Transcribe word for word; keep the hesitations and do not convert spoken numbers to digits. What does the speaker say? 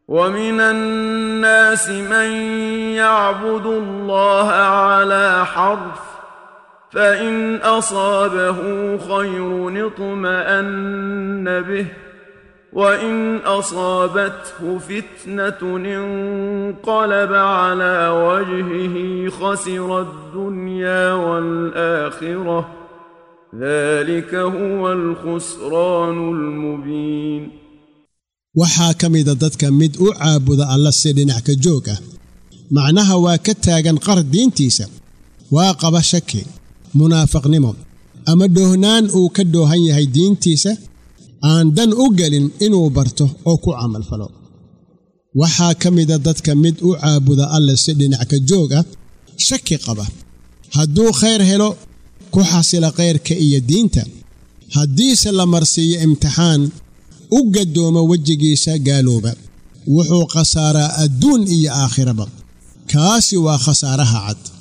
ومن الناس من يعبد الله على حرف فإن أصابه خير اطمأن به وإن أصابته فتنة انقلب على وجهه خسر الدنيا والآخرة ذلك هو الخسران المبين. waxaa ka mida dadka mid u caabuda alla si dhinac ka joog ah macnaha waa ka taagan qar diintiisa waa qaba shaki munaafiqnimo ama doohnaan uu ka doohan yahay diintiisa aan dan u galin inuu barto oo ku camal falo waxaa ka mida dadka mid u caabuda alla si dhinac ka joog ah shaki qaba hadduu khayr helo ku xasila khayrka iyo diinta haddiise la marsiiyo imtixaan u gadooma wajigiisa gaalooba wuxuu khasaaraa adduun iyo aakhiraba kaasi waa khasaaraha cad.